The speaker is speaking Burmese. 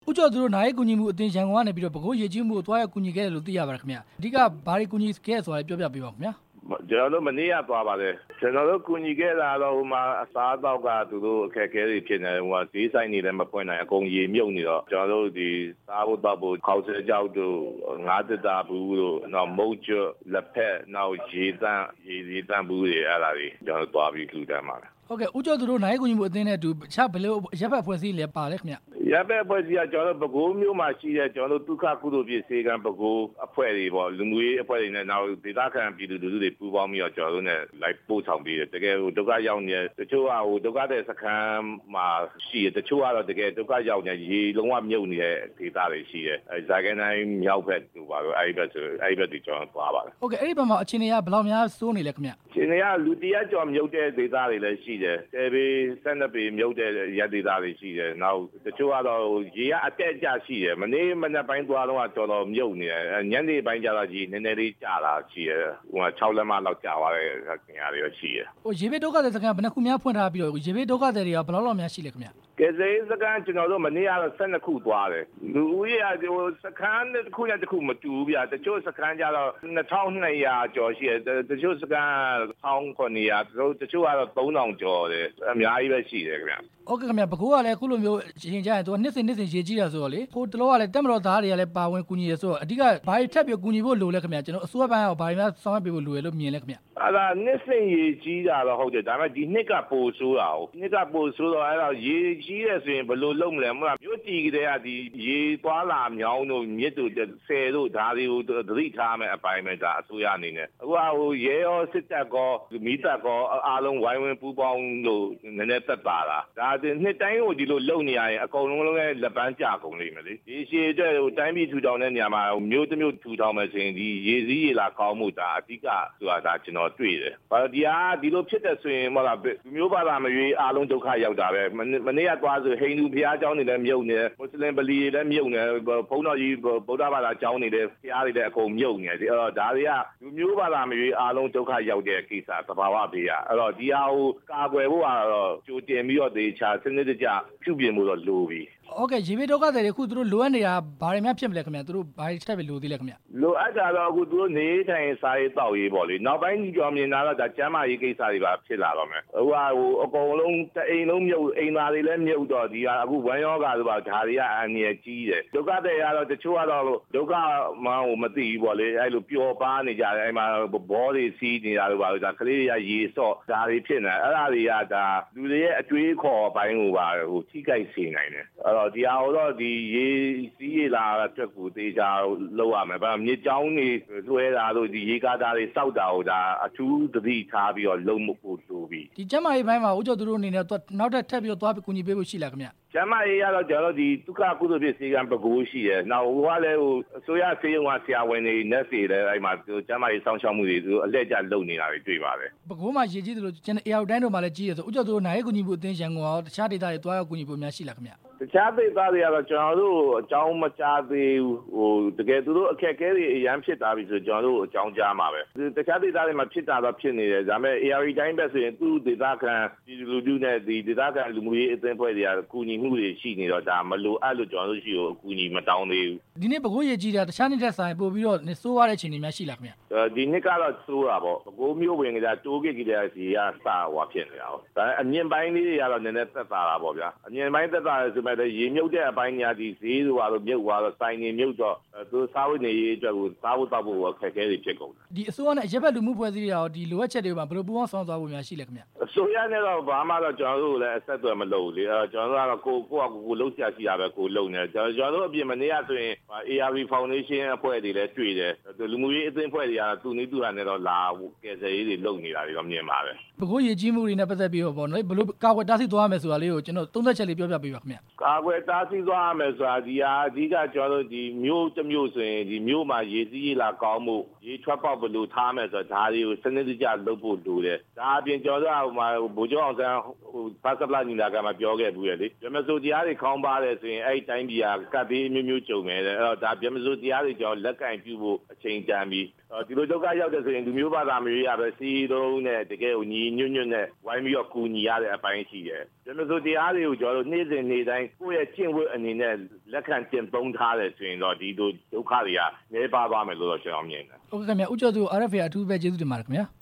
ဦးကျော်သူတို့နိုင်ကူညီမှုအသင်းရန်ကုန်ကနေပြီးတော့ပဲခူးရေကြီးမှုကိုတွားရောက်ကူညီခဲ့တယ်လို့သိရပါတယ်ခင်ဗျအဓိကဘာတွေကူညီခဲ့ဆိုတာပြောပြပေးပါဦးခင်ဗျာကျွန်တော်တို့မနေ့ကသွားပါတယ်ကျွန်တော်တို့ကူညီခဲ့တာတော့ဟိုမှာအစားအသောက်ကသူတို့အခက်အခဲတွေဖြစ်နေတယ်ဟိုကဈေးဆိုင်တွေလည်းမပွင့်နိုင်အကုန်ရေမြုပ်နေတော့ကျွန်တော်တို့ဒီစားဖို့တောက်ဖို့ခေါက်ဆဲကြောက်တို့ငါးတတာဘူးတို့နောက်မုတ်ကျွတ်လက်ဖက်နောက်ရေတန်းဘူးတွေအဲ့ဒါတွေကျွန်တော်သွားပြီးလှူဒန်းပါတယ်ဟုတ်ကဲ့ဦးကျော်သူတို့နိုင်ကူညီမှုအသင်းနဲ့အတူတခြားဘယ်လိုရပ်ဘက်အဖွဲ့အစည်းလဲပါလဲခင်ဗျရပ်ဘက်အဖွဲ့အစည်းကကျွန်တော်တို့ပဲခူးမြို့မှာရှိတဲ့ကျွန်တော်တို့ဒုက္ခကုသိုလ်ပြည်စေကံပဲခူးအဖွဲ့တွေပေါ့လူမှုရေးအဖွဲ့တွေနဲ့နောက်ဒေသခံပြည်သူလူထုတွေပူးပေါင်းပြီးတော့ကျွန်တော်တို့နဲ့လိုက်ပို့ဆောင်ပြီးတယ်တကယ်ဟိုဒုက္ခရောက်နေတချို့ကဟိုဒုက္ခတဲ့စခန်းမှာရှိတယ်တချို့ကတော့တကယ်ဒုက္ခရောက်နေရေလုံးဝမြုပ်နေတဲ့ဒေသတွေရှိတယ်ဇာကန်တိုင်းမြောက်ဘက်တို့ပါတော့အဲ့ဒီဘက်တွေကျွန်တော်သွားပါတယ်ဟုတ်ကဲ့အဲ့ဒီဘက်မှာအခြေအနေကဘယ်လောက်များစိုးနေလဲခင်ဗျအခြေအနေကလူတရက်ကျော်မြုပ်တဲ့ဒေသတွေလည်းရှိတယ်တဲဘေး12ပေမြုပ်တဲ့ရက်ဒေသတွေရှိတယ်နောက်တချို့ကတော့ရေကအတက်အကျရှိတယ်မနေ့မနေ့ပိုင်းသွားတော့တော်တော်မြုပ်နေတယ်ညနေပိုင်းကျတော့ကြီးနည်းနည်းလေးကျလာရှိတယ်ဟိုက6လက်မလောက်ကျသွားတဲ့ခင်ဗျားတွေရှိတယ်ဟိုရေဘေးဒုက္ခသည်စခန်းဘယ်နှခုများဖွင့်ထားပြီးတော့ရေဘေးဒုက္ခသည်တွေကဘယ်လောက်များရှိလဲခင်ဗျကယ်ဆယ်ရေးစခန်းကျွန်တော်တို့မနေ့ကတော့12ခုသွားတယ်လူဦးရေကဟိုစခန်းတစ်ခုနဲ့တစ်ခုမတူဘူးဗျတချို့စခန်းကျတော့2200ကျော်ရှိတယ်တချို့စခန်း1900တချို့ကတော့3000ကျော်တယ်အများကြီးပဲရှိတယ်ခင်ဗျဟုတ်ကဲ့ခင်ဗျပဲခူးကလည်းအခုလိုမျိုးရင်ကြရင်သူကနှစ်စဉ်ရေကြီးတာဆိုတော့လေဟိုတလောကလည်းတက်မတော်သားတွေကလည်းပါဝင်ကူညီရဆိုတော့အဓိကဘာတွေထပ်ပြီးကူညီဖို့လိုလဲခင်ဗျကျွန်တော်အစိုးရဘက်ကဘာတွေများဆောင်ရွက်ပေးဖို့လိုရလို့မြင်လဲခင်ဗျအဲ့ဒါနှစ်စဉ်ရေကြီးတာတော့ဟုတ်တယ်ဒါပေမဲ့ဒီနှစ်ကပိုဆိုးတာဟုတ်နှစ်ကပိုဆိုးတော့အဲ့တော့ရေကြီးတယ်ဆိုရင်ဘယ်လိုလုပ်မလဲမလားမြို့တီကတည်းကဒီရေသွားလာမြောင်းတို့မြစ်တို့ဆယ်တို့ဓာတ်တွေကိုသတိထားမယ်အပိုင်းပဲဒါအစိုးရအနေနဲ့အခုဟိုရဲရောစစ်တပ်ကောမီးတပ်ကောအားလုံးဝိုင်းဝန်းပူးပေါင်းလို့နည်းနည်းသက်သာတာဒါနှစ်တိုင်းကိုဒီလိုလုပ်နေရရင်အကုန်လုံးလည်းလက်ပန်းကျကုန်လိမ့်မယ်လေဒီရှည်အတွက်ဟိုတိုင်းပြည်ထူထောင်တဲ့နေရာမှာမြို့တစ်မြို့ထူထောင်မယ်ဆိုရင်ဒီရေစည်းရေလာကောင်းမှုဒါအဓိကဆိုတာဒါကျွန်တော်တွေ့တယ်ဘာလို့ဒီလိုဖြစ်တဲ့ဆိုရင်မဟုတ်လားမျိုးဘာသာမရွေးအားလုံးဒုက္ခရောက်တာပဲမနေ့ကသွားဆိုဟိန္ဒူဘုရားကျောင်းတွေလည်းမြုပ်နေတယ်မွတ်စလင်ဗလီတွေလည်းမြုပ်နေတယ်ဘုန်းတော်ကြီးဗုဒ္ဓဘာသာကျောင်းတွေလည်းဘုရားတွေလည်းအကုန်မြုပ်နေတယ်အဲ့တော့ဒါတွေကလူမျိုးဘာသာမရွေးအားလုံးဒုက္ခရောက်တဲ့ကိစ္စသဘာဝဘေးရအဲ့တော့ဒီဟာကိုကာကွယ်ဖို့ကတော့ကြိုတင်ပြီးတော့ဒေချာစနစ်တကျပြုပြင်မှုတော့လိုပြီဟုတ်ကဲ့ရေဘေးဒုက္ခတွေအခုသူတို့လိုအပ်နေတာဘာတွေများဖြစ်မလဲခင်ဗျသူတို့ဘာတွေထပ်ပြီးလိုသေးလဲခင်ဗျလိုအပ်တာတော့အခုသူတို့နေထိုင်စားရေးတောက်ရေးပေါ့လေနောက်ပိုင်းကြောင်မြင်လာတော့ဒါကျမ်းမာရေးကိစ္စတွေပါဖြစ်လာတော့မယ်ဟိုအကုန်လုံးအိမ်လုံးမြုပ်အိမ်သားတွေလည်းမြုပ်တော့ဒီကအခုဝမ်းရောဂါဆိုပါဒါတွေကအန္တရာယ်ကြီးတယ်ဒုက္ခတွေကတော့တချို့ကတော့ဒုက္ခမှန်းကိုမသိဘူးပေါ့လေအဲ့လိုပျော်ပါနေကြတယ်အဲ့မှာဘောတွေစီးနေတာလို့ပါလို့ဒါကလေးတွေကရေစော့ဒါတွေဖြစ်နေအဲ့ဒါတွေကဒါလူတွေရဲ့အတွေးခေါ်ပိုင်းကိုပါဟိုထိခိုက်စေနိုင်တယ်အဲ့တော့ဒီဟာတော့ဒီရေစီးရေလာအတွက်ကိုတေချာလောက်ရမယ်ဗျမြေကြောင်းတွေလွှဲတာတို့ဒီရေကားသားတွေစောက်တာဟိုဒါအထူးသတိထားပြီးတော့လုံဖို့လိုပြီဒီကျမကြီးပိုင်းမှာဦးကျော်သူတို့အနေနဲ့နောက်ထပ်ပြီးတော့သွားပြီးကူညီပေးဖို့ရှိလားခင်ဗျကျမကြီးကတော့ကျွန်တော်ဒီဒုက္ခကုသိုလ်ဖြစ်စေကံပဲခူးရှိတယ်နောက်ဟိုကလည်းဟိုအစိုးရစေယုံကဆရာဝန်တွေနက်စီလည်းအဲ့မှာကျမကြီးစောင့်ရှောက်မှုတွေသူအလက်ကျလုံနေတာတွေတွေ့ပါတယ်ပဲခူးမှာရေကြီးတယ်လို့ကျွန်တော်အေယာတိုင်းတို့မှာလည်းကြီးတယ်ဆိုဦးကျော်သူတို့နိုင်ကူညီမှုအသင်းရန်ကုန်ရောတခြားဒေသတွေသွားရောက်ကူညီဖို့များရှိလားခင်ဗျတခြားဒေသတွေကတော့ကျွန်တော်တို့အကြောင်းမကြားသေးဘူးဟိုတကယ်သူတို့အခက်အခဲတွေအရန်ဖြစ်တာပြီဆိုကျွန်တော်တို့အကြောင်းကြားမှာပဲတခြားဒေသတွေမှာဖြစ်တာတော့ဖြစ်နေတယ်ဒါပေမဲ့ AR တိုင်းပဲဆိုရင်သူ့ဒေသခံပြည်သူလူထုနဲ့ဒီဒေသခံလူမှုရေးအသင်းဖွဲ့တွေကကူညီမှုတွေရှိနေတော့ဒါမလိုအပ်လို့ကျွန်တော်တို့ရှိကိုအကူအညီမတောင်းသေးဘူးဒီနေ့ပဲခူးရေကြီးတာတခြားနေ့တက်ဆိုင်ပို့ပြီးတော့စိုးရတဲ့အခြေအနေများရှိလားခင်ဗျဒီနေ့ကတော့စိုးတာပေါ့ပဲခူးမြို့ဝင်ကတိုးဂိတ်ကြီးတဲ့စီကစဟွာဖြစ်နေတာပေါ့ဒါအမြင့်ပိုင်းလေးတွေကတော့နည်းနည်းသက်သာတာပေါ့ဗျာအမြင့်ပိုင်းသက်သာတယ်ဆိုမဲ့ရေမြုပ်တဲ့အပိုင်းညာဒီဈေးတို့ပါတော့မြုပ်သွားတော့စိုင်းနေမြုပ်တော့သူစားဝတ်နေရေးအတွက်ကိုစားဖို့တောက်ဖို့အခက်အခဲတွေဖြစ်ကုန်တယ်ဒီအစိုးရနဲ့ရပ်ဘက်လူမှုဖွဲ့စည်းတွေရောဒီလိုအပ်ချက်တွေမှာဘယ်လိုပူးပေါင်းဆောင်ရွက်သွားဖို့များရှိလဲခင်ဗျအစိုးရနဲ့တော့ဘာမှတော့ကျွန်တော်တို့လည်းအဆက်အသွယ်မလုပ်ဘူးလေကျွန်တော်တို့ကတော့ကိုလှုပ်ရှားရှိတာပဲကိုလှုပ်နေကျွန်တော်တို့အပြင်မနေ့ကဆိုရင် ARV Foundation အဖွဲ့တွေလည်းတွေ့တယ်လူမှုရေးအသင်းအဖွဲ့တွေကသူနည်းသူဟာနဲ့တော့လာကယ်ဆယ်ရေးတွေလုပ်နေတာတွေတော့မြင်ပါတယ်ပဲခူးရေကြီးမှုတွေနဲ့ပတ်သက်ပြီးတော့ဗောနော်ဘယ်လိုကာကွယ်တားဆီးသွားရမယ်ဆိုတာလေးကိုကျွန်တော်သုံးသက်ချက်လေးပြောပြပေးပါခင်ဗျကာကွယ်တားဆီးသွားရမယ်ဆိုတာဒီဟာအဓိကကျွန်တော်တို့ဒီမြို့တစ်မြို့ဆိုရင်ဒီမြို့မှာရေစီးရေလာကောင်းမှုရေထွက်ပေါက်ဘယ်လိုထားမယ်ဆိုတာဒါတွေကိုစနစ်တကျလုပ်ဖို့လိုတယ်ဒါအပြင်ကျွန်တော်တို့ဟိုမှာဗိုလ်ချုပ်အောင်ဆန်းဖတ်စပလာညီလာခံမှာပြောခဲ့ဘူးလေဗမစိုးတရားတွေခေါင်းပါတယ်ဆိုရင်အဲ့တိုင်းပြည်ကကပ်ဘေးမျိုးမျိုးကြုံနေတယ်အဲ့တော့ဒါဗမစိုးတရားတွေကျွန်တော်လက်ကင်ပြုဖို့အချိန်တန်ပြီးဒီလိုဒုက္ခရောက်တဲ့ဆိုရင်လူမျိုးဘာသာမျိုးရပဲစီးလုံးနဲ့တကယ်ကိုညီညွတ်ညွတ်နဲ့ဝိုင်းပြီးတော့ကူညီရတဲ့အပိုင်းရှိတယ်ကျွန်တော်ဆိုတရားတွေကိုကျွန်တော်တို့နေ့စဉ်နေ့တိုင်းကိုယ့်ရဲ့ကျင့်ဝတ်အနေနဲ့လက်ခံကျင့်သုံးထားတယ်ဆိုရင်တော့ဒီလိုဒုက္ခတွေကနည်းပါးသွားမယ်လို့တော့ကျွန်တော်မြင်တယ်ဟုတ်ကဲ့ခင်ဗျာဦးကျော်သူ RFA အထူးပဲကျေးဇူးတင်ပါတယ်ခင်ဗျာ